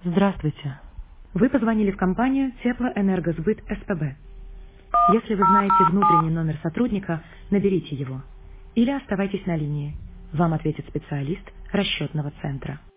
Здравствуйте. Вы позвонили в компанию Теплоэнергосбыт СПБ. Если вы знаете внутренний номер сотрудника, наберите его. Или оставайтесь на линии. Вам ответит специалист расчетного центра.